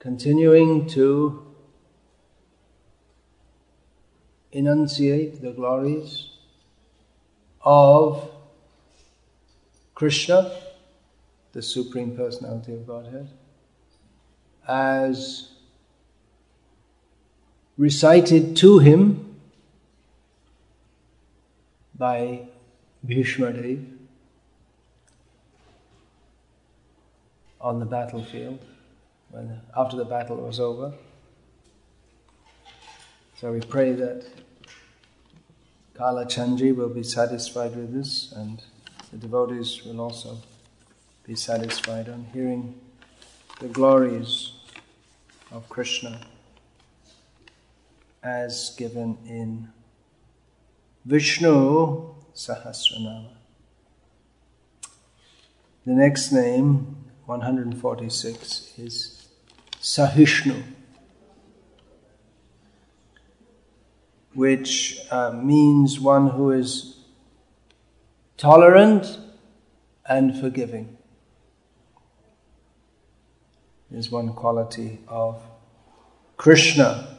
continuing to enunciate the glories of Krishna, the Supreme Personality of Godhead, as recited to him by Bhishma Dev on the battlefield, after the battle was over. So we pray that Kala Chandji will be satisfied with this, and the devotees will also be satisfied on hearing the glories of Krishna as given in Vishnu Sahasranama. The next name, 146, is Sahishnu, which means one who is tolerant and forgiving. Is one quality of Krishna.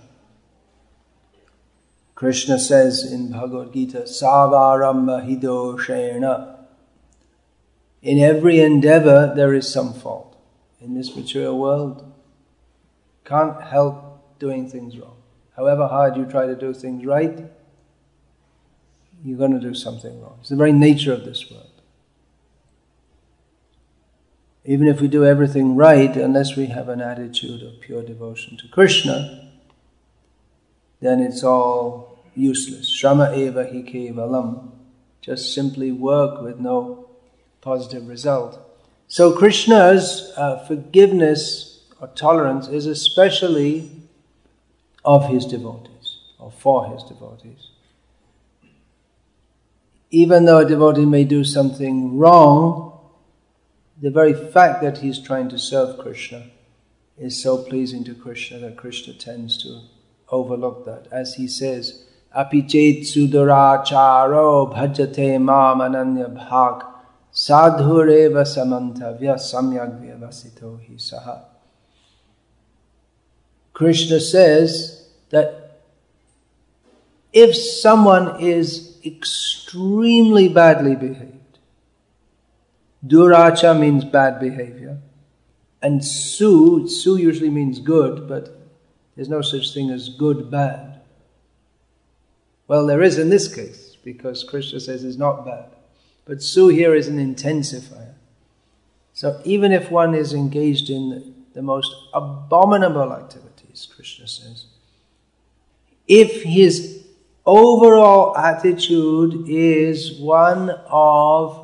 Krishna says in Bhagavad Gita, Savarambha hidoshena. In every endeavor there is some fault. In this material world, can't help doing things wrong. However hard you try to do things right, you're going to do something wrong. It's the very nature of this world. Even if we do everything right, unless we have an attitude of pure devotion to Krishna, then it's all useless. Shrama eva hi kevalam. Just simply work with no positive result. So Krishna's forgiveness or tolerance is especially of his devotees, or for his devotees. Even though a devotee may do something wrong, the very fact that he's trying to serve Krishna is so pleasing to Krishna that Krishna tends to overlook that. As he says, Api chet suduracharo bhajate mam ananya bhag sadhureva samantavya samyak vyavasito hi saha. Krishna says that if someone is extremely badly behaved, Duracha means bad behavior, and su usually means good, but there's no such thing as good, bad. Well, there is in this case, because Krishna says it's not bad. But su here is an intensifier. So even if one is engaged in the most abominable activities, Krishna says, if his overall attitude is one of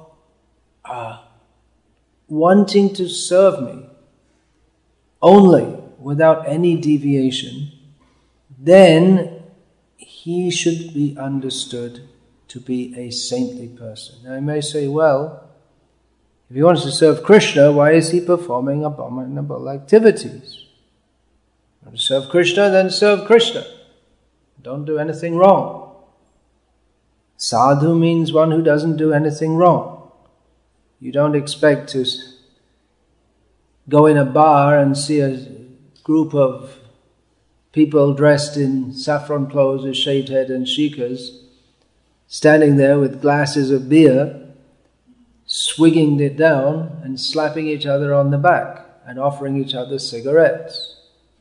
wanting to serve me only without any deviation, then he should be understood to be a saintly person. Now you may say, well, if he wants to serve Krishna, why is he performing abominable activities? You want to serve Krishna, then serve Krishna. Don't do anything wrong. Sadhu means one who doesn't do anything wrong. You don't expect to go in a bar and see a group of people dressed in saffron clothes with shaved head and shikas standing there with glasses of beer, swigging it down and slapping each other on the back and offering each other cigarettes.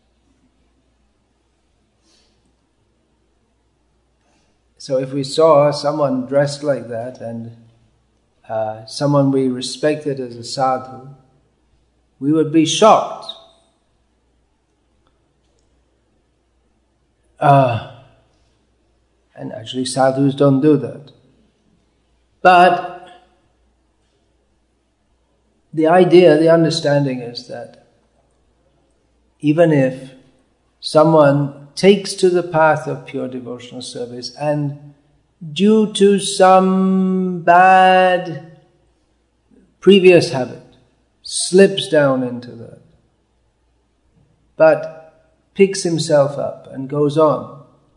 So if we saw someone dressed like that and someone we respected as a sadhu, we would be shocked. And actually sadhus don't do that. But the idea, the understanding is that even if someone takes to the path of pure devotional service and due to some bad previous habit slips down into that, but picks himself up and goes on,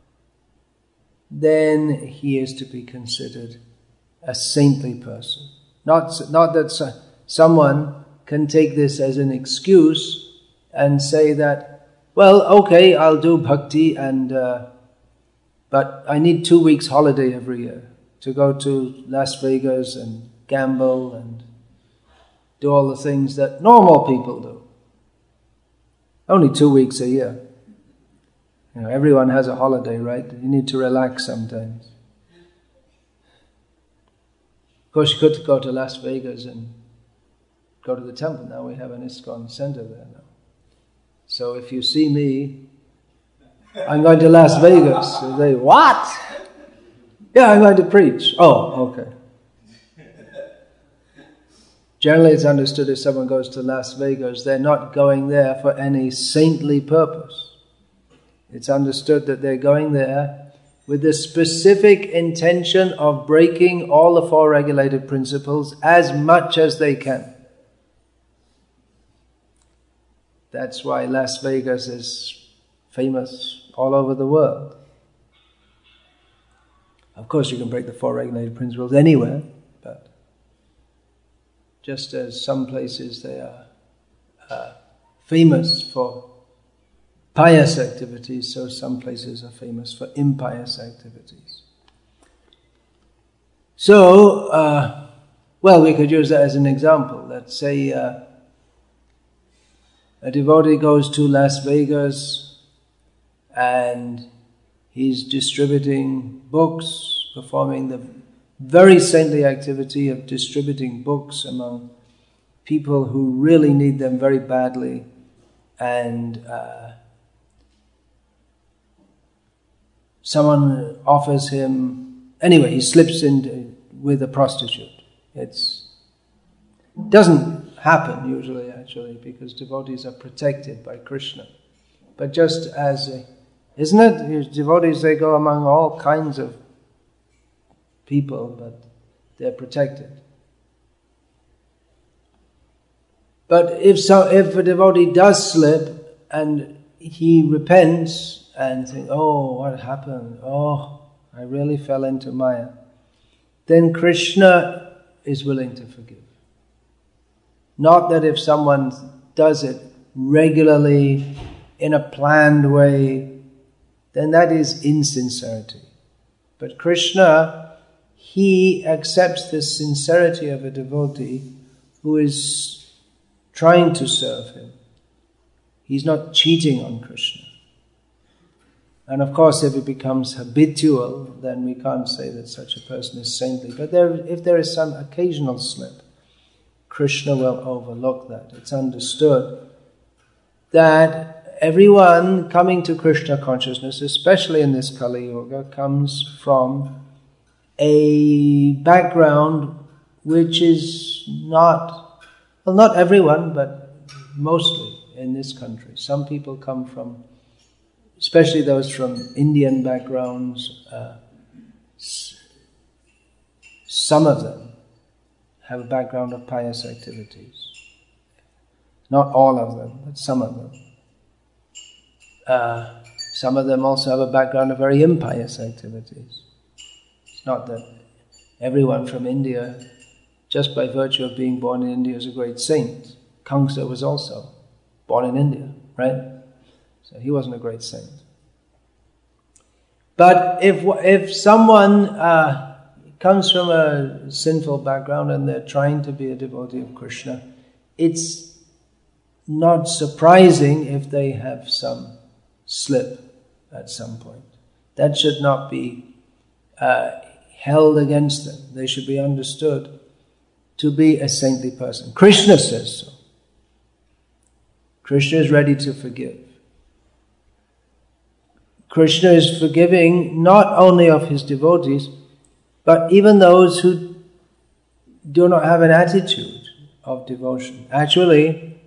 then he is to be considered a saintly person. Not that someone can take this as an excuse and say that well, okay, I'll do bhakti, but I need 2 weeks holiday every year to go to Las Vegas and gamble and do all the things that normal people do. Only 2 weeks a year. Everyone has a holiday, right? You need to relax sometimes. Of course, you could go to Las Vegas and go to the temple. Now we have an ISKCON center there now. So if you see me, I'm going to Las Vegas. You say, what? Yeah, I'm going to preach. Oh, okay. Generally it's understood if someone goes to Las Vegas, they're not going there for any saintly purpose. It's understood that they're going there with the specific intention of breaking all the 4 regulated principles as much as they can. That's why Las Vegas is famous all over the world. Of course you can break the 4 regulated principles anywhere, but just as some places they are famous for pious activities, so some places are famous for impious activities. So, well, we could use that as an example. Let's say a devotee goes to Las Vegas and he's distributing books, performing the very saintly activity of distributing books among people who really need them very badly, and someone offers him, anyway, he slips in with a prostitute. It doesn't happen usually, actually, because devotees are protected by Krishna. But just as, isn't it? Devotees, they go among all kinds of people, but they're protected. But if a devotee does slip and he repents and thinks, oh, what happened? Oh, I really fell into Maya. Then Krishna is willing to forgive. Not that if someone does it regularly in a planned way, then that is insincerity. But Krishna, he accepts the sincerity of a devotee who is trying to serve him. He's not cheating on Krishna. And of course, if it becomes habitual, then we can't say that such a person is saintly. But if there is some occasional slip, Krishna will overlook that. It's understood that everyone coming to Krishna consciousness, especially in this Kali Yuga, comes from a background which is not, well, not everyone, but mostly in this country. Some people come from, especially those from Indian backgrounds, some of them have a background of pious activities. Not all of them, but some of them. Some of them also have a background of very impious activities. It's not that everyone from India, just by virtue of being born in India, is a great saint. Kamsa was also born in India, right? So he wasn't a great saint. But if someone comes from a sinful background and they're trying to be a devotee of Krishna, it's not surprising if they have some slip at some point. That should not be held against them. They should be understood to be a saintly person. Krishna says so. Krishna is ready to forgive. Krishna is forgiving not only of his devotees, but even those who do not have an attitude of devotion. Actually,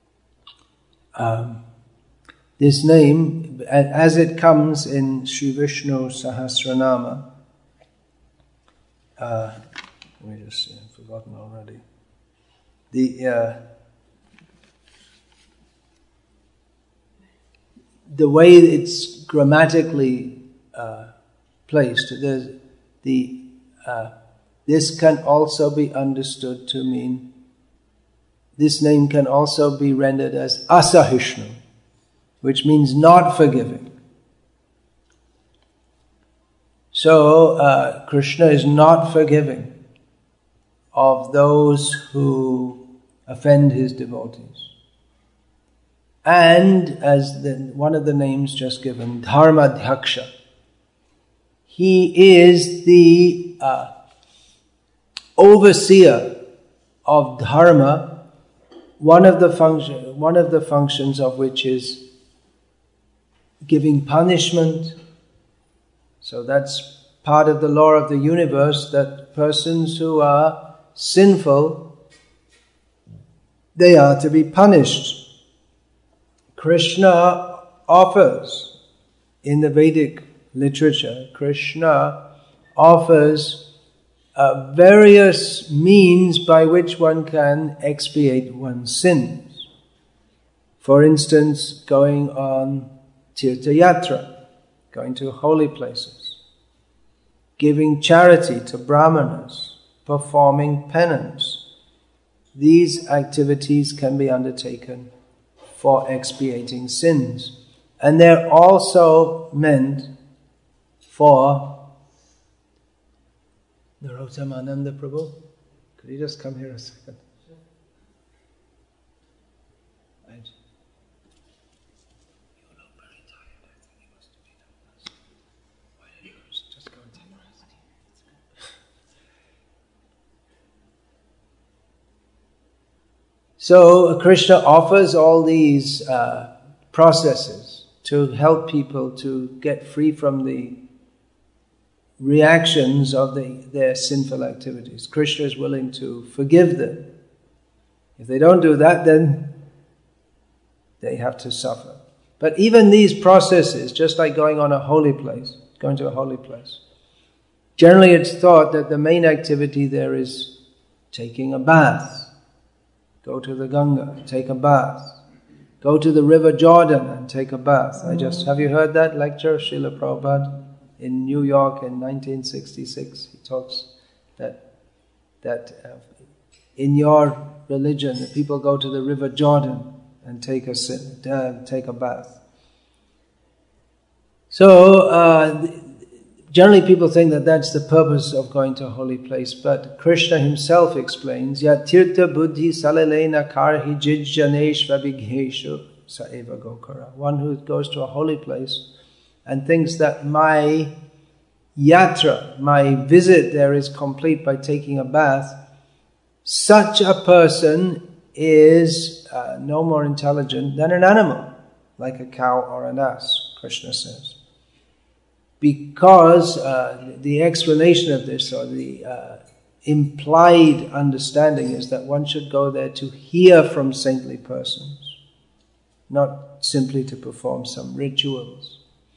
this name, as it comes in Sri Vishnu Sahasranama, let me just see, I've forgotten already. The way it's grammatically placed, this can also be understood to mean, this name can also be rendered as Asahishnu. which means not forgiving. So Krishna is not forgiving of those who offend his devotees. And as one of the names just given, Dharmadhyaksha, he is the overseer of dharma, one of the functions of which is giving punishment. So that's part of the law of the universe, that persons who are sinful, they are to be punished. Krishna offers, in the Vedic literature, Krishna offers various means by which one can expiate one's sins. For instance, going on Tirtha Yatra, going to holy places, giving charity to brahmanas, performing penance. These activities can be undertaken for expiating sins. And they're also meant for Narottam Prabhu. Could you just come here a second? You look very tired. I think you must have been up. Why don't you just go and take a rest? So Krishna offers all these processes to help people to get free from the reactions of their sinful activities. Krishna is willing to forgive them. If they don't do that, then they have to suffer. But even these processes, just like going to a holy place, generally it's thought that the main activity there is taking a bath. Go to the Ganga, take a bath. Go to the river Jordan and take a bath. Have you heard that lecture of Srila Prabhupada in New York in 1966? He talks that in your religion, the people go to the river Jordan and take a bath. So generally people think that that's the purpose of going to a holy place, but Krishna himself explains, Yat tirtha buddhi salalena karhi jijjanesh vabigheshu saeva gokara. One who goes to a holy place and thinks that my yatra, my visit there is complete by taking a bath, such a person is no more intelligent than an animal, like a cow or an ass, Krishna says. Because the explanation of this, or the implied understanding, is that one should go there to hear from saintly persons, not simply to perform some rituals.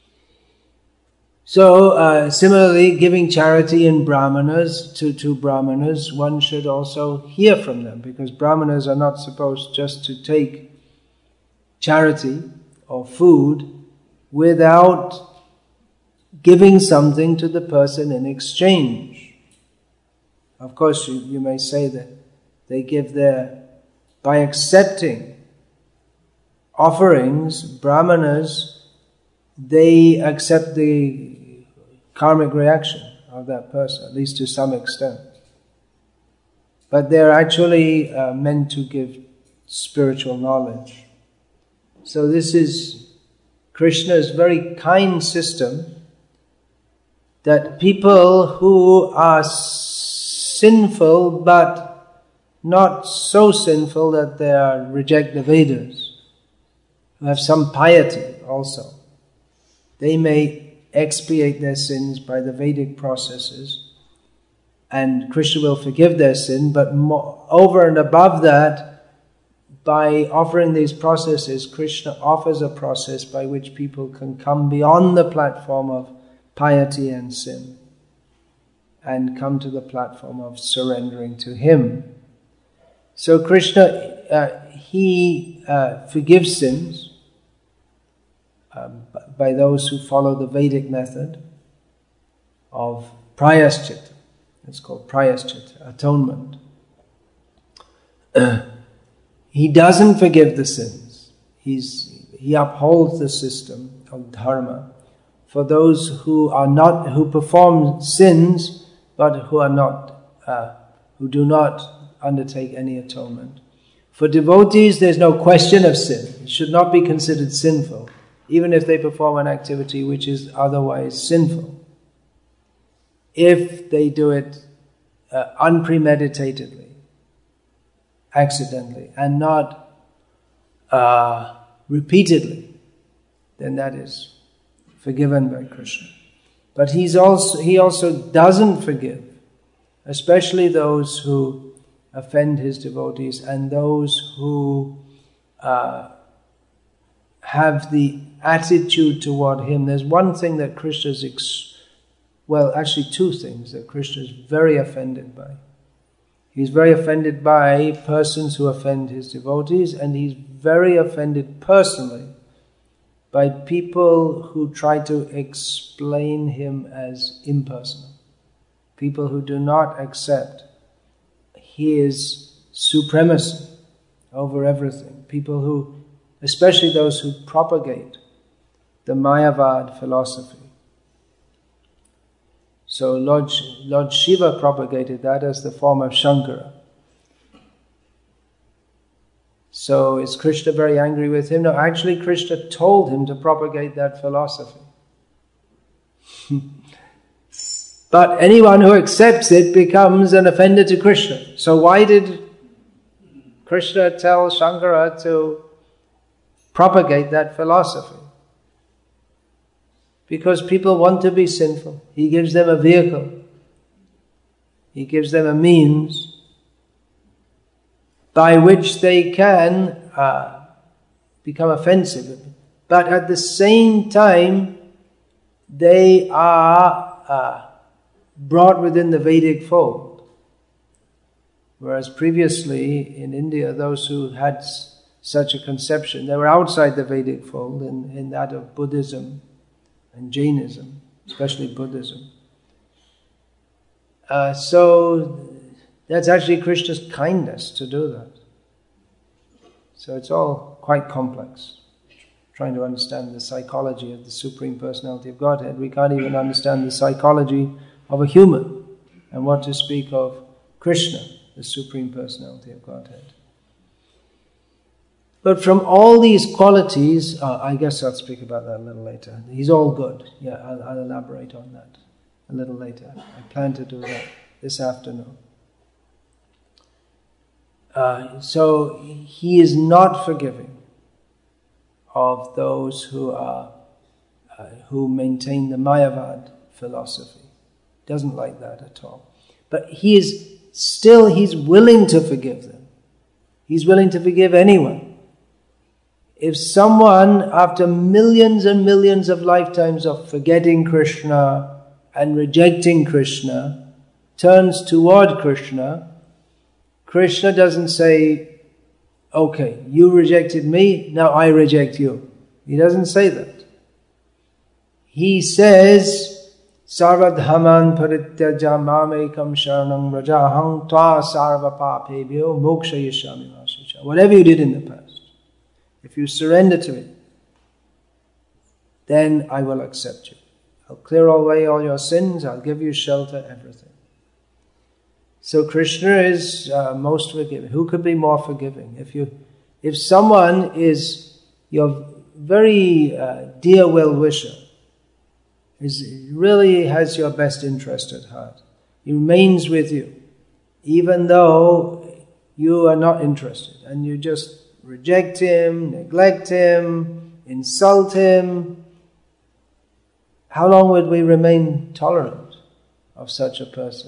So, similarly, giving charity in brahmanas to brahmanas, one should also hear from them, because brahmanas are not supposed just to take charity or food without giving something to the person in exchange. Of course, you may say that they give by accepting offerings, brahmanas, they accept the karmic reaction of that person, at least to some extent. But they're actually meant to give spiritual knowledge. So this is Krishna's very kind system, that people who are sinful but not so sinful that they reject the Vedas, who have some piety also, they may expiate their sins by the Vedic processes, and Krishna will forgive their sin, but over and above that, by offering these processes, Krishna offers a process by which people can come beyond the platform of piety and sin and come to the platform of surrendering to him. So Krishna, he forgives sins by those who follow the Vedic method of prayaschita. It's called prayaschita, atonement. He doesn't forgive the sins. he upholds the system of dharma for those who perform sins, but who do not undertake any atonement. For devotees, there's no question of sin. It should not be considered sinful, even if they perform an activity which is otherwise sinful, if they do it unpremeditatedly, accidentally, and not repeatedly, then that is forgiven by Krishna. But he also doesn't forgive, especially those who offend his devotees and those who have the attitude toward him. There's one thing that Krishna's actually two things that Krishna is very offended by. He's very offended by persons who offend his devotees, and he's very offended personally by people who try to explain him as impersonal. People who do not accept his supremacy over everything. People who, especially those who propagate the Mayavad philosophy. So Lord Shiva propagated that as the form of Shankara. So is Krishna very angry with him? No, actually Krishna told him to propagate that philosophy. But anyone who accepts it becomes an offender to Krishna. So why did Krishna tell Shankara to propagate that philosophy? Because people want to be sinful. He gives them a vehicle. He gives them a means by which they can become offensive. But at the same time, they are brought within the Vedic fold. Whereas previously in India, those who had such a conception, they were outside the Vedic fold in that of Buddhism and Jainism, especially Buddhism. So that's actually Krishna's kindness to do that. So it's all quite complex. Trying to understand the psychology of the Supreme Personality of Godhead. We can't even understand the psychology of a human, and what to speak of Krishna, the Supreme Personality of Godhead. But from all these qualities, I guess I'll speak about that a little later. He's all good. Yeah, I'll elaborate on that a little later. I plan to do that this afternoon. So he is not forgiving of those who maintain the Mayavad philosophy. Doesn't like that at all. But he's willing to forgive them. He's willing to forgive anyone. If someone, after millions and millions of lifetimes of forgetting Krishna and rejecting Krishna, turns toward Krishna, Krishna doesn't say, okay, you rejected me, now I reject you. He doesn't say that. He says, Sarvadhaman parityaja mamekam sharanam rajaham tva sarva papebhyo mokshayishyami vasisha. Whatever you did in the past, if you surrender to it, then I will accept you. I'll clear away all your sins, I'll give you shelter, everything. So Krishna is most forgiving. Who could be more forgiving? If someone is your very dear well-wisher, really has your best interest at heart, he remains with you, even though you are not interested, and you just reject him, neglect him, insult him, how long would we remain tolerant of such a person?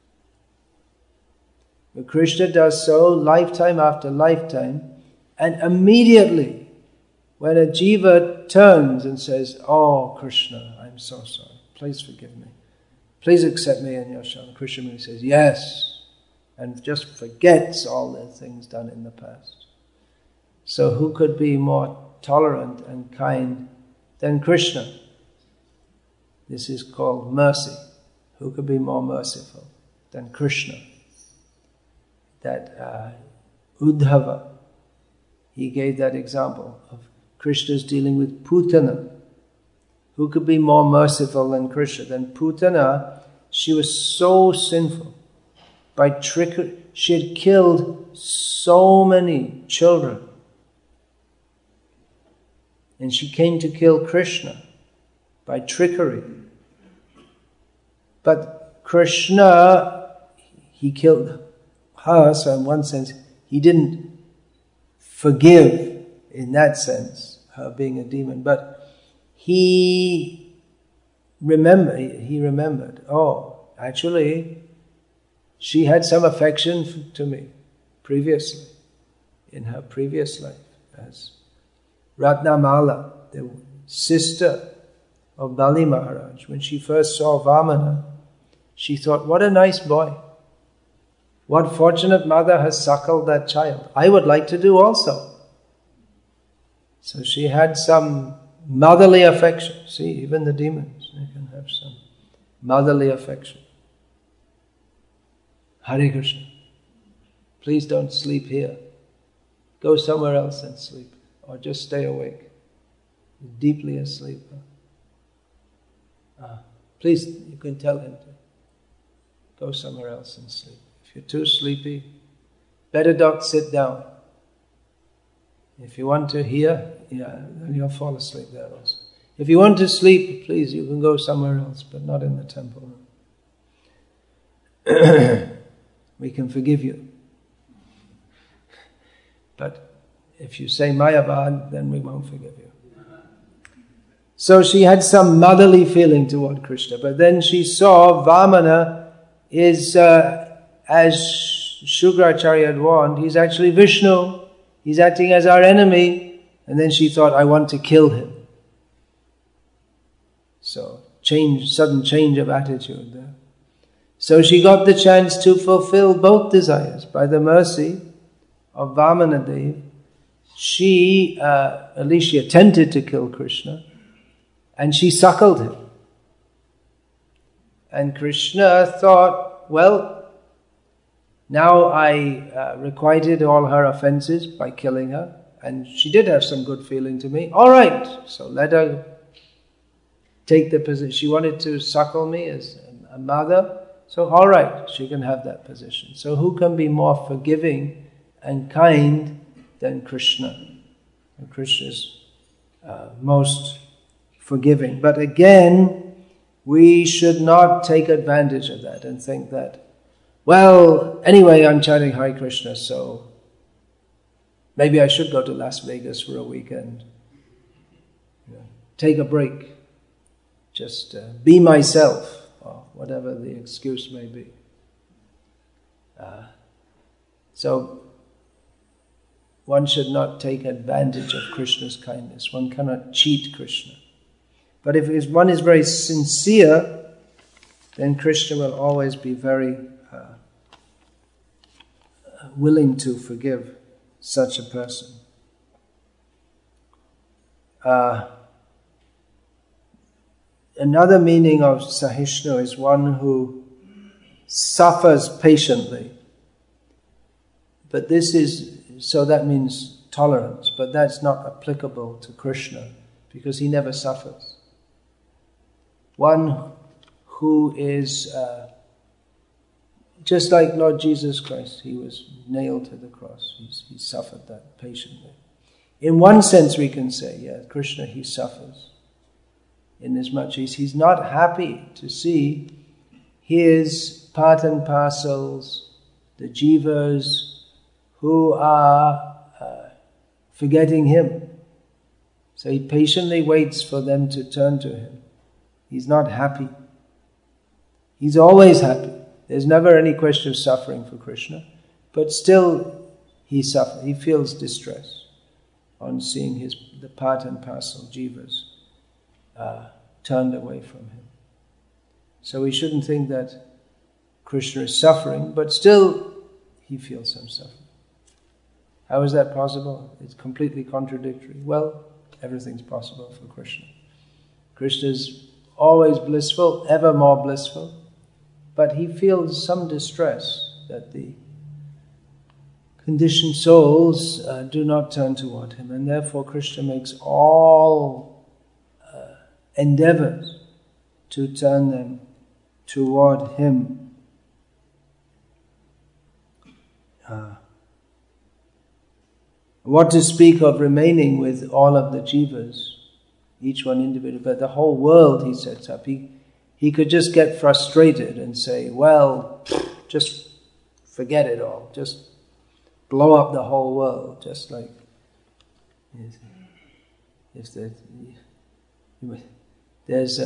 But Krishna does so lifetime after lifetime, and immediately when a jiva turns and says, oh Krishna, I'm so sorry, please forgive me, please accept me in your shelter, Krishna says yes, and just forgets all the things done in the past. So who could be more tolerant and kind than Krishna? This is called mercy. Who could be more merciful than Krishna? That Uddhava, he gave that example of Krishna is dealing with Putana. Who could be more merciful than Krishna? Then Putana, she was so sinful. By trickery, she had killed so many children. And she came to kill Krishna by trickery. But Krishna, he killed her, so in one sense, he didn't forgive, in that sense, her being a demon. But he remembered, oh, actually, she had some affection to me previously, in her previous life, as Ratnamala, the sister of Bali Maharaj. When she first saw Vamana, she thought, what a nice boy. What fortunate mother has suckled that child. I would like to do also. So she had some motherly affection. See, even the demons, they can have some motherly affection. Hare Krishna. Please don't sleep here. Go somewhere else and sleep. Or just stay awake. You're deeply asleep. Please, you can tell him to go somewhere else and sleep. If you're too sleepy, better not sit down. If you want to hear, then you'll fall asleep there also. If you want to sleep, please, you can go somewhere else, but not in the temple room. We can forgive you. But if you say Mayavad, then we won't forgive you. So she had some motherly feeling toward Krishna, but then she saw Vamana is, as Shukracharya had warned, he's actually Vishnu. He's acting as our enemy. And then she thought, I want to kill him. So, sudden change of attitude there. So she got the chance to fulfill both desires. By the mercy of Vamanadev, she, at least she attempted to kill Krishna, and she suckled him. And Krishna thought, well, now I requited all her offenses by killing her, and she did have some good feeling to me. All right, so let her take the position. She wanted to suckle me as a mother, so all right, she can have that position. So who can be more forgiving and kind than Krishna? And Krishna is most forgiving. But again, we should not take advantage of that and think that, well, anyway, I'm chanting Hare Krishna, so maybe I should go to Las Vegas for a weekend. Take a break. Just be myself, or whatever the excuse may be. So one should not take advantage of Krishna's kindness. One cannot cheat Krishna. But if one is very sincere, then Krishna will always be very willing to forgive such a person. Another meaning of Sahisnu is one who suffers patiently. But so that means tolerance, but that's not applicable to Krishna because he never suffers. One who is just like Lord Jesus Christ, he was nailed to the cross. He suffered that patiently. In one sense we can say, Krishna, he suffers. Inasmuch as he's not happy to see his part and parcels, the jivas, who are forgetting him. So he patiently waits for them to turn to him. He's not happy. He's always happy. There's never any question of suffering for Krishna, but still he suffers. He feels distress on seeing the part and parcel jivas turned away from him. So we shouldn't think that Krishna is suffering, but still he feels some suffering. How is that possible? It's completely contradictory. Well, everything's possible for Krishna. Krishna is always blissful, ever more blissful, but he feels some distress that the conditioned souls do not turn toward him, and therefore Krishna makes all endeavors to turn them toward him. What to speak of remaining with all of the jivas, each one individual, but the whole world he sets up. He could just get frustrated and say, well, just forget it all, just blow up the whole world, just like if there's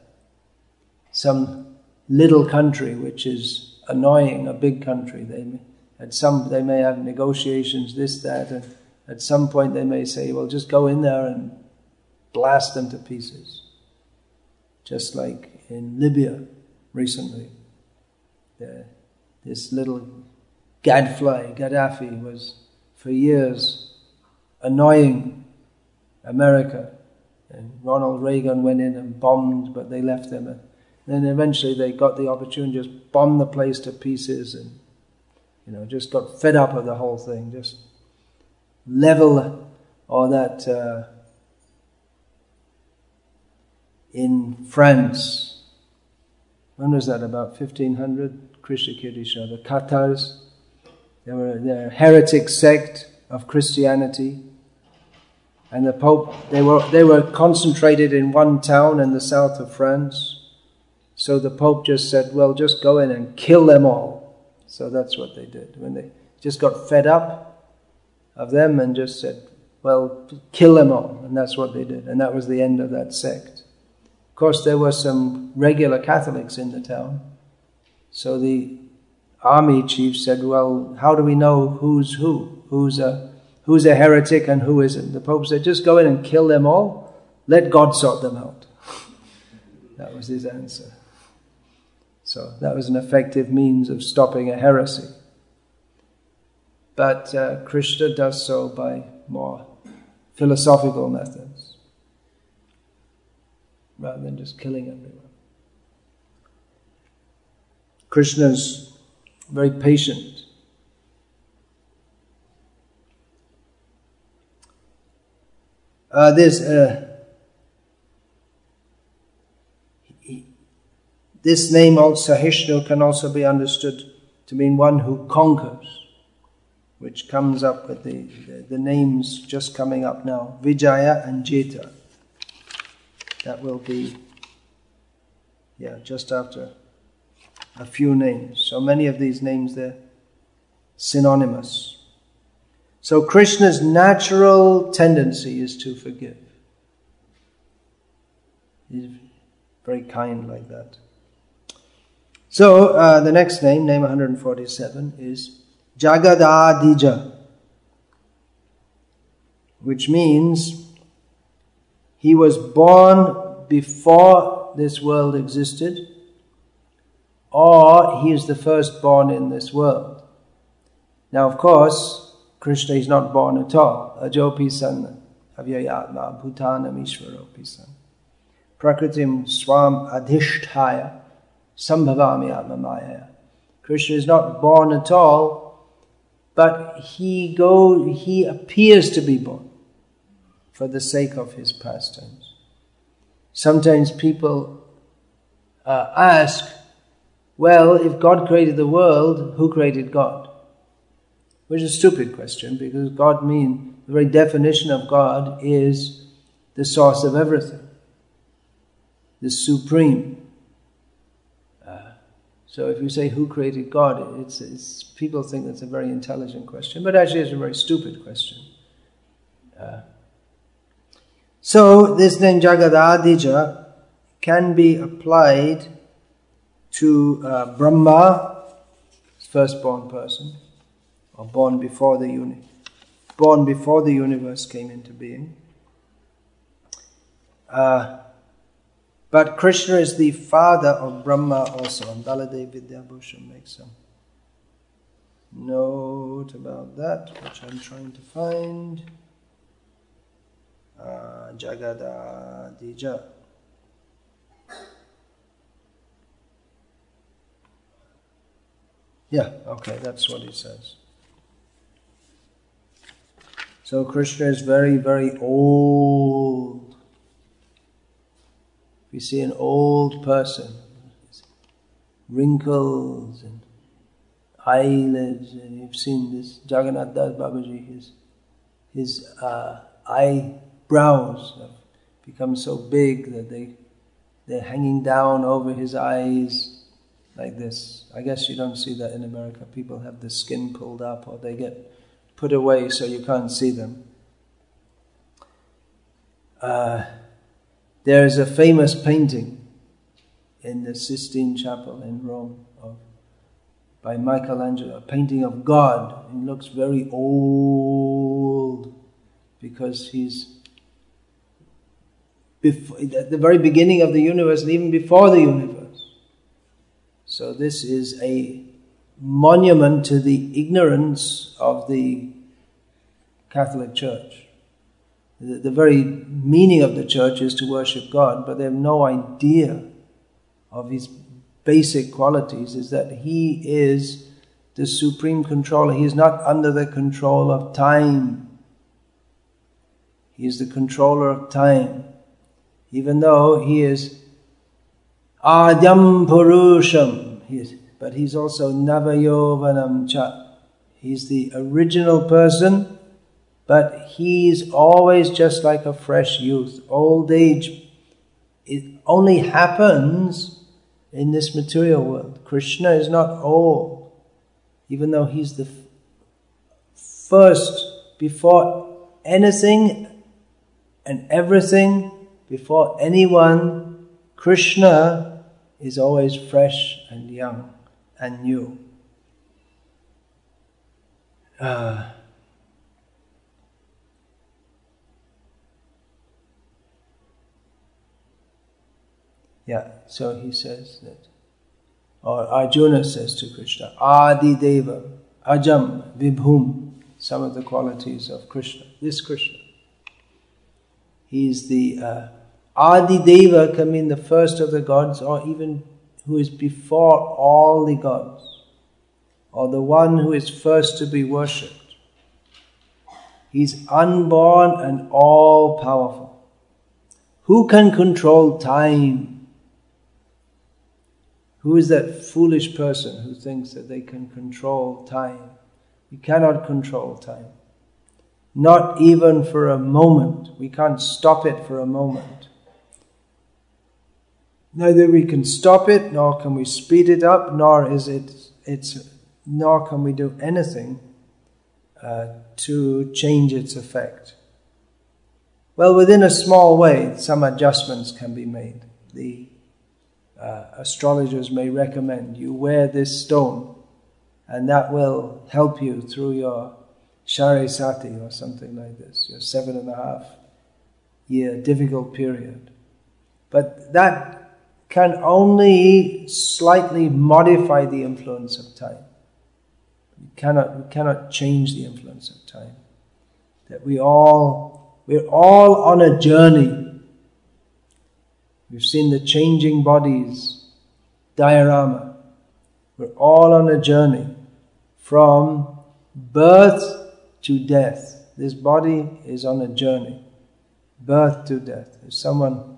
some little country which is annoying a big country. They may have negotiations, this, that, and at some point they may say, well, just go in there and blast them to pieces. Just like in Libya recently, this little gadfly, Gaddafi, was for years annoying America. And Ronald Reagan went in and bombed, but they left them. And then eventually they got the opportunity to just bomb the place to pieces and, just got fed up of the whole thing. Just level all that in France. When was that? About 1500? Krishna Kirtisha, the Catars. They're a heretic sect of Christianity. And the Pope, they were concentrated in one town in the south of France. So the Pope just said, well, just go in and kill them all. So that's what they did. When they just got fed up of them and just said, well, kill them all. And that's what they did. And that was the end of that sect. Of course, there were some regular Catholics in the town. So the army chief said, well, how do we know who's who? Who's a heretic and who isn't? The Pope said, just go in and kill them all. Let God sort them out. That was his answer. So that was an effective means of stopping a heresy. But Krishna does so by more philosophical methods, rather than just killing everyone. Krishna's very patient. This name, Sahishnur, can also be understood to mean one who conquers, which comes up with the names just coming up now, Vijaya and Jeta. That will be, just after a few names. So many of these names, they're synonymous. So Krishna's natural tendency is to forgive. He's very kind like that. So the next name 147, is Jagadadija, which means he was born before this world existed, or he is the firstborn in this world. Now, of course, Krishna is not born at all. Ajopi san avyayatma bhutanam ishvaropi san prakritim swam adhisthaya sambhavami atma maya. Krishna is not born at all, but he appears to be born for the sake of his pastimes. Sometimes people ask, well, if God created the world, who created God? Which is a stupid question, because the very definition of God is the source of everything, the supreme. So if you say who created God, it's people think that's a very intelligent question, but actually it's a very stupid question. So this name Jagadadija can be applied to Brahma, firstborn person, or born before the universe came into being. But Krishna is the father of Brahma also, and Baladev Vidyabhushan makes some note about that, which I'm trying to find. Jagadadija. Yeah, okay, that's what it says. So Krishna is very, very old. If you see an old person, wrinkles and eyelids, and you've seen this Jagannath Das Babaji, his eyebrows have become so big that they're hanging down over his eyes like this. I guess you don't see that in America. People have the skin pulled up or they get put away so you can't see them. There is a famous painting in the Sistine Chapel in Rome by Michelangelo, a painting of God. He looks very old because he's at the very beginning of the universe and even before the universe. So this is a monument to the ignorance of the Catholic Church. The very meaning of the Church is to worship God, but they have no idea of His basic qualities, is that He is the supreme controller. He is not under the control of time. He is the controller of time. Even though He is Adyam Purusham, but He's also Navayovanam Cha. He's the original person, but He's always just like a fresh youth. Old age, it only happens in this material world. Krishna is not old, even though He's the first, before anything and everything, before anyone. Krishna is always fresh and young and new. So he says that, or Arjuna says to Krishna, Adi Deva, Ajam, Vibhum, some of the qualities of Krishna. This Krishna, He's the Adi Deva, can mean the first of the gods, or even who is before all the gods, or the one who is first to be worshipped. He's unborn and all-powerful. Who can control time? Who is that foolish person who thinks that they can control time? You cannot control time. Not even for a moment. We can't stop it for a moment. Neither we can stop it, nor can we speed it up, nor can we do anything to change its effect. Well, within a small way, some adjustments can be made. The astrologers may recommend you wear this stone, and that will help you through your Shari Sati or something like this, your 7.5 year difficult period. But that can only slightly modify the influence of time. We cannot change the influence of time. That we're all on a journey. We've seen the changing bodies diorama. We're all on a journey from birth to death. This body is on a journey, birth to death. If someone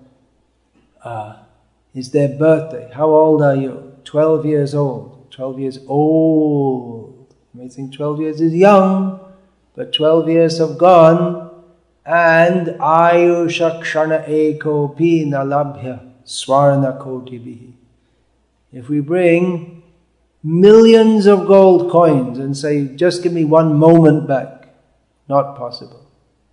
is their birthday, how old are you? 12 years old. 12 years old. You may think 12 years is young, but 12 years have gone. And Ayusha Kshana Eko Pi Nalabhya Swarna Koti Bihi. If we bring millions of gold coins and say, just give me one moment back, not possible.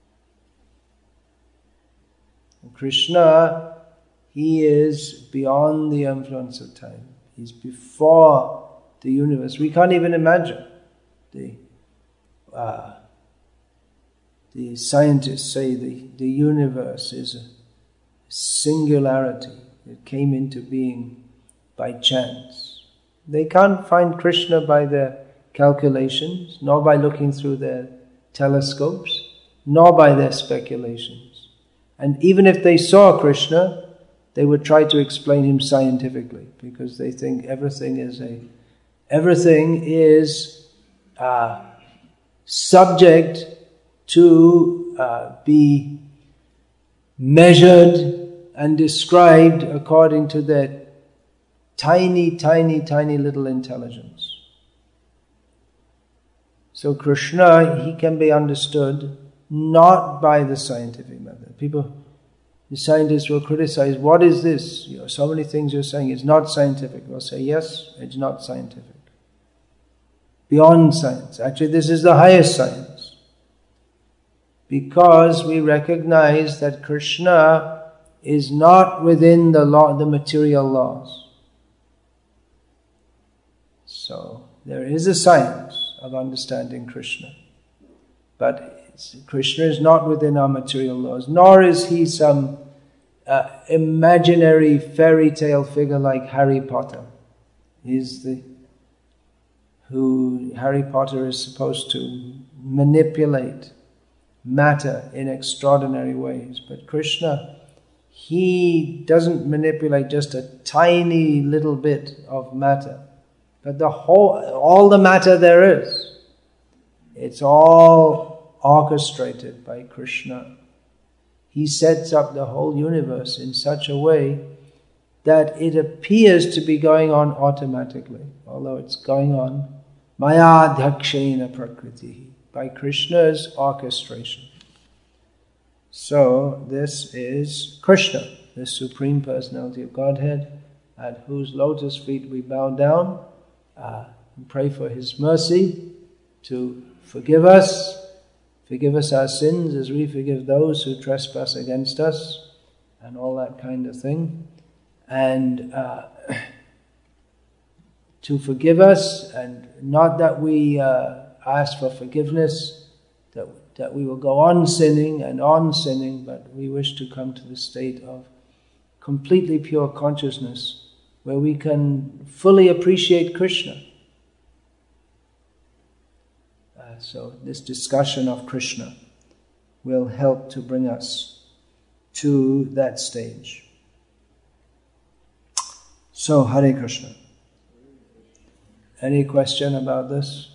And Krishna, He is beyond the influence of time. He's before the universe. We can't even imagine. The scientists say the universe is a singularity. It came into being by chance. They can't find Krishna by their calculations, nor by looking through their telescopes, nor by their speculations. And even if they saw Krishna, they would try to explain Him scientifically, because they think everything is subject to be measured and described according to their tiny, tiny, tiny little intelligence. So Krishna, he can be understood not by the scientific method. The scientists will criticize, what is this? So many things you're saying, it's not scientific. We'll say, yes, it's not scientific. Beyond science. Actually, this is the highest science. Because we recognize that Krishna is not within the material laws. So, there is a science of understanding Krishna. But Krishna is not within our material laws, nor is he some imaginary fairy tale figure like Harry Potter. Harry Potter is supposed to manipulate matter in extraordinary ways. But Krishna, he doesn't manipulate just a tiny little bit of matter, but all the matter there is. It's all orchestrated by Krishna. He sets up the whole universe in such a way that it appears to be going on automatically, although it's going on maya dhakshena prakriti, by Krishna's orchestration. So this is Krishna, the Supreme Personality of Godhead, at whose lotus feet we bow down and pray for His mercy to forgive us our sins as we forgive those who trespass against us, and all that kind of thing. And to forgive us, and not that we ask for forgiveness, that we will go on sinning, but we wish to come to the state of completely pure consciousness where we can fully appreciate Krishna. So this discussion of Krishna will help to bring us to that stage. So, Hare Krishna. Any question about this?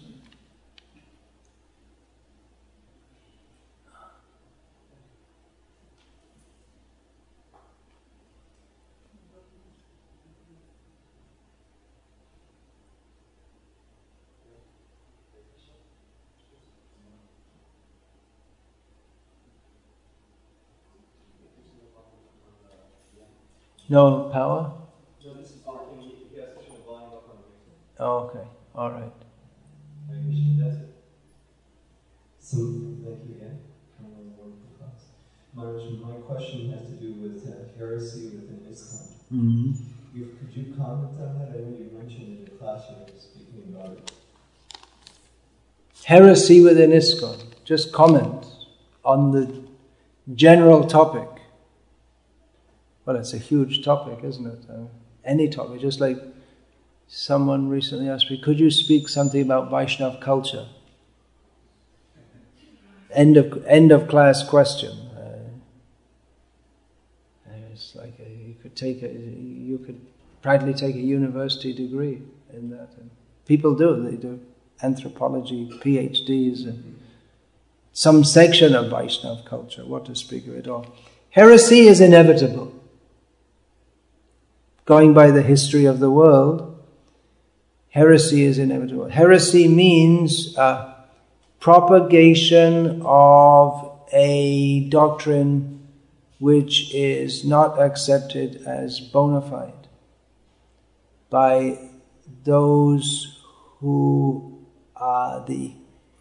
No power? No, this is talking, he has Krishna volume up on the Oh, okay. All right. That's it. So, thank you again for the wonderful class. My question has to do with heresy within ISKCON. Mm-hmm. Could you comment on that? I know you mentioned in the class when you were speaking about it. Heresy within ISKCON. Just comment on the general topic. Well, it's a huge topic, isn't it? Any topic, just like someone recently asked me, could you speak something about Vaishnava culture? End of class question. It's like you could practically take a university degree in that. And people do. They do anthropology, PhDs, and some section of Vaishnava culture. What to speak of it all? Heresy is inevitable. Going by the history of the world, heresy is inevitable. Heresy means propagation of a doctrine which is not accepted as bona fide by those who are the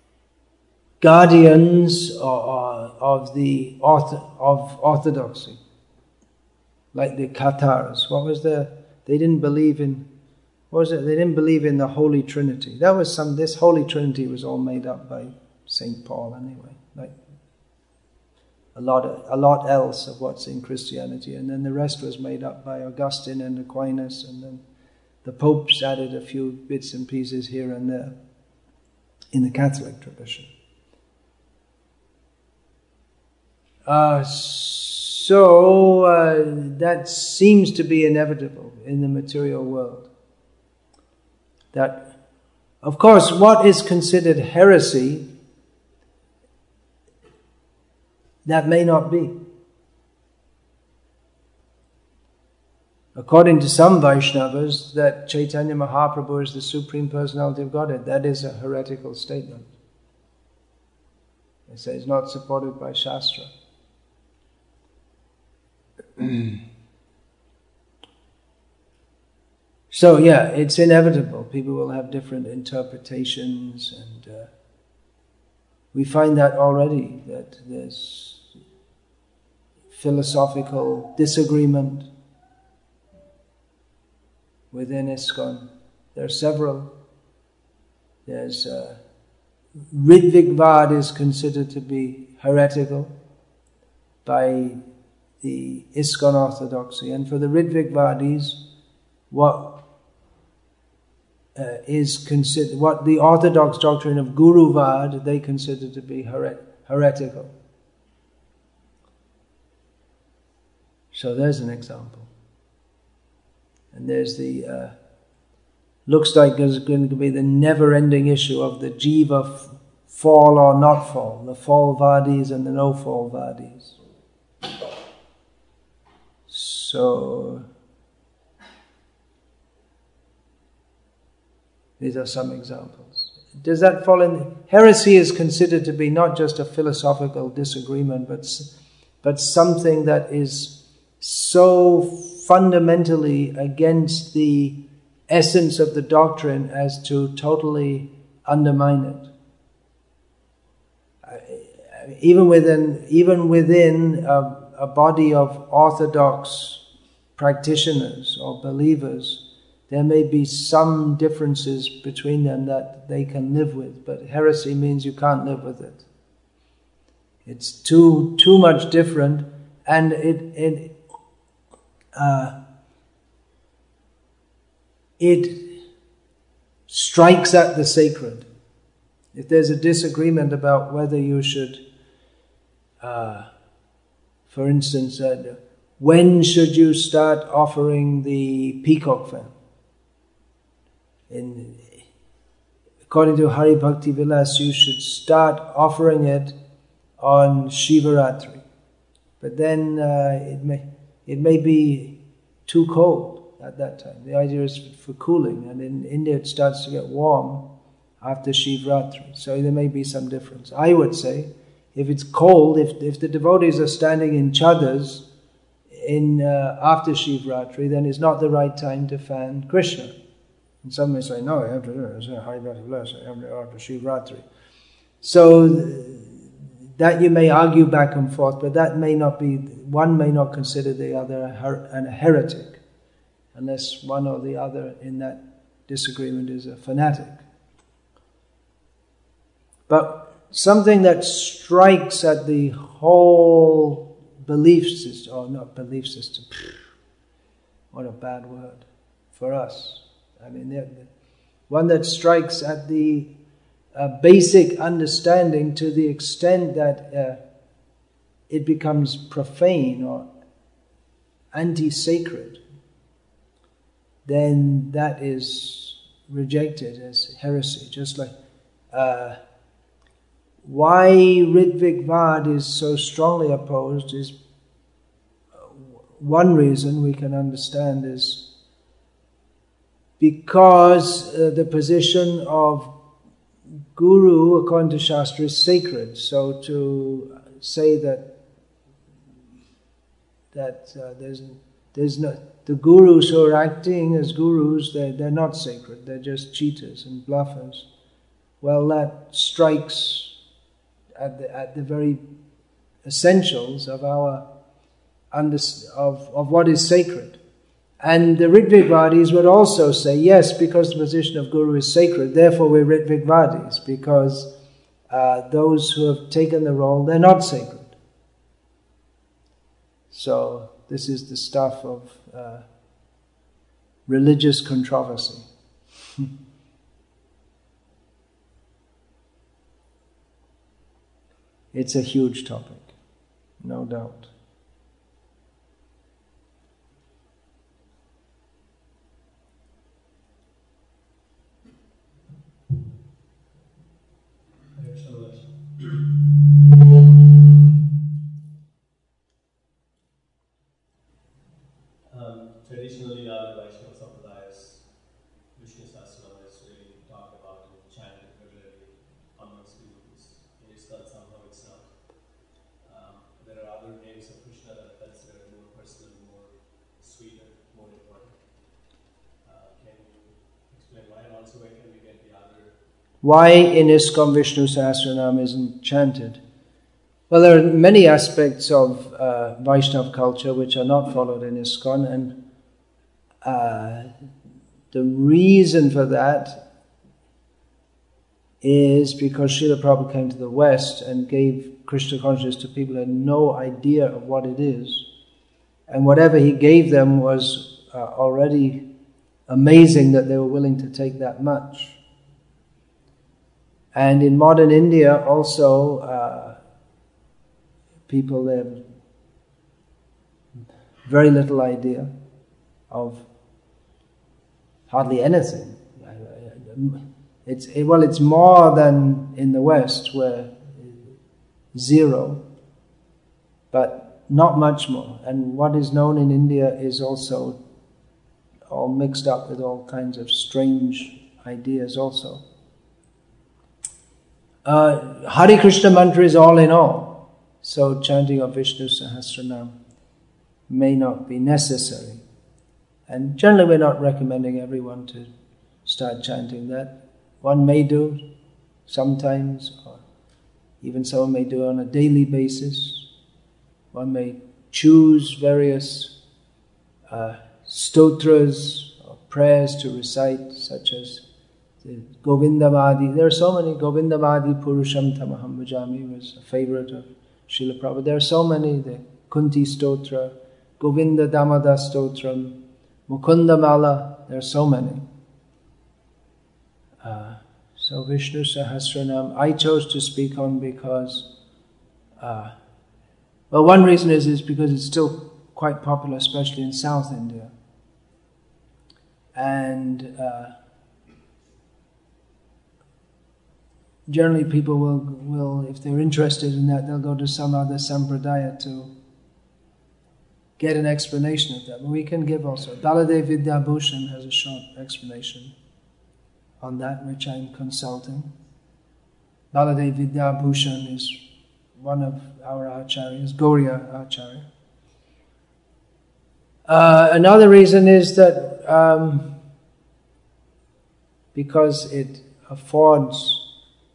guardians of orthodoxy. Like the Cathars, they didn't believe in the Holy Trinity. This Holy Trinity was all made up by St. Paul anyway. Like a lot else of what's in Christianity, and then the rest was made up by Augustine and Aquinas, and then the popes added a few bits and pieces here and there in the Catholic tradition. So that seems to be inevitable in the material world. That, of course, what is considered heresy that may not be. According to some Vaishnavas, that Chaitanya Mahaprabhu is the Supreme Personality of Godhead, that is a heretical statement. They say it's not supported by Shastra. So yeah, it's inevitable. People will have different interpretations, and we find that already, that there's philosophical disagreement within ISKCON. There are several. There's Ritvikvad is considered to be heretical by the ISKCON orthodoxy, and for the Ritvikvadis, what is considered, what the orthodox doctrine of Guruvad they consider to be heretical. So there's an example. And there's the looks like there's going to be the never-ending issue of the jiva fall or not fall, the fall vadis and the no fall vadis. So these are some examples. Does that fall in? Heresy is considered to be not just a philosophical disagreement, but something that is so fundamentally against the essence of the doctrine as to totally undermine it. Even within a body of orthodox practitioners or believers, there may be some differences between them that they can live with, but heresy means you can't live with it. It's too much different, and it strikes at the sacred. If there's a disagreement about whether you should, for instance, when should you start offering the peacock fan? According to Hari Bhakti Vilas, you should start offering it on Shivaratri. But then it may be too cold at that time. The idea is for cooling, and in India it starts to get warm after Shivaratri. So there may be some difference. I would say, if it's cold, if the devotees are standing in chadars after Shivaratri, then it's not the right time to fan Krishna. And some may say, no, you have to do it. It's a Hari Bhakti Vilas, you have to after Shivaratri. So that you may argue back and forth, but that may not be, one may not consider the other a heretic, unless one or the other in that disagreement is a fanatic. But something that strikes at the whole belief system, or not belief system, what a bad word for us. I mean, one that strikes at the basic understanding to the extent that it becomes profane or anti-sacred, then that is rejected as heresy. Just like why Ritvikvad is so strongly opposed is one reason we can understand is because the position of Guru, according to Shastra, is sacred. So to say that there's no, the Gurus who are acting as Gurus, they're not sacred. They're just cheaters and bluffers. Well, that strikes at the very essentials of our of what is sacred. And the Ritvikvadis would also say, yes, because the position of Guru is sacred, therefore we're Ritvikvadis, because those who have taken the role, they're not sacred. So this is the stuff of religious controversy. It's a huge topic, no doubt. traditionally other Vaishnava Sampradayas, Vishnu Sahasranam is really talked about and chanted regularly amongst devotees. In ISKCON somehow it's not. There are other names of Krishna that are considered more personal, more sweeter, more important. Can you explain why, and also where can we get the other? Why in ISKCON Vishnu Sahasranam isn't chanted? Well, there are many aspects of Vaishnava culture which are not followed in ISKCON, and the reason for that is because Srila Prabhupada came to the West and gave Krishna consciousness to people who had no idea of what it is. And whatever he gave them was already amazing that they were willing to take that much. And in modern India also, people have very little idea of hardly anything. It's more than in the West, where zero, but not much more. And what is known in India is also all mixed up with all kinds of strange ideas also. Hare Krishna mantra is all in all, so chanting of Vishnu Sahasranam may not be necessary. And generally we're not recommending everyone to start chanting that. One may do sometimes, or even someone may do it on a daily basis. One may choose various stotras or prayers to recite, such as the Govindamadi. There are so many. Govindamadi Purusham Tamaham Bhajami was a favorite of Srila Prabhupada. There are so many. The Kunti Stotra, Govinda Damada Stotram, Mukunda Mala. There are so many. So Vishnu Sahasranam, I chose to speak on because, one reason is because it's still quite popular, especially in South India. And generally people will, if they're interested in that, they'll go to some other sampradaya to get an explanation of that. But we can give also. Baladev Vidyabhushan has a short explanation on that, which I'm consulting. Baladev Vidyabhushan is one of our acharyas, Gauriya Acharya. Another reason is that because it affords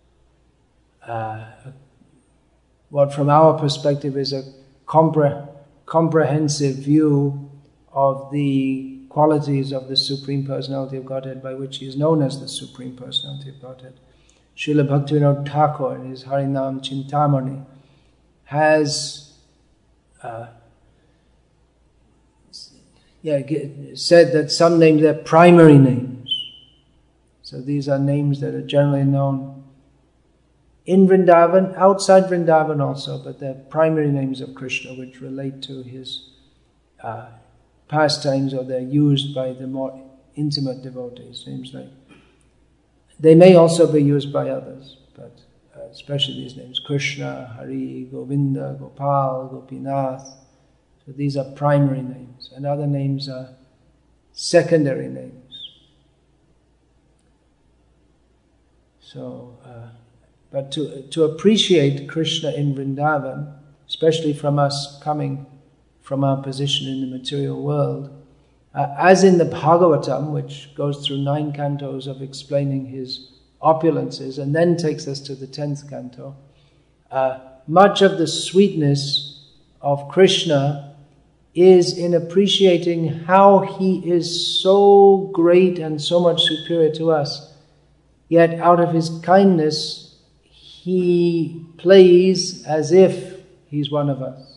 what from our perspective is a comprehensive view of the qualities of the Supreme Personality of Godhead, by which he is known as the Supreme Personality of Godhead. Srila Bhaktivinoda Thakur in his Harinam Chintamani has said that some names, they're primary names. So these are names that are generally known in Vrindavan, outside Vrindavan also, but they're primary names of Krishna which relate to his pastimes, or they're used by the more intimate devotees. Names like, they may also be used by others, but especially these names, Krishna, Hari, Govinda, Gopal, Gopinath. So these are primary names, and other names are secondary names. So, but to appreciate Krishna in Vrindavan, especially from us coming from our position in the material world, as in the Bhagavatam, which goes through 9 cantos of explaining his opulences and then takes us to the 10th canto, much of the sweetness of Krishna is in appreciating how he is so great and so much superior to us, yet out of his kindness he plays as if he's one of us.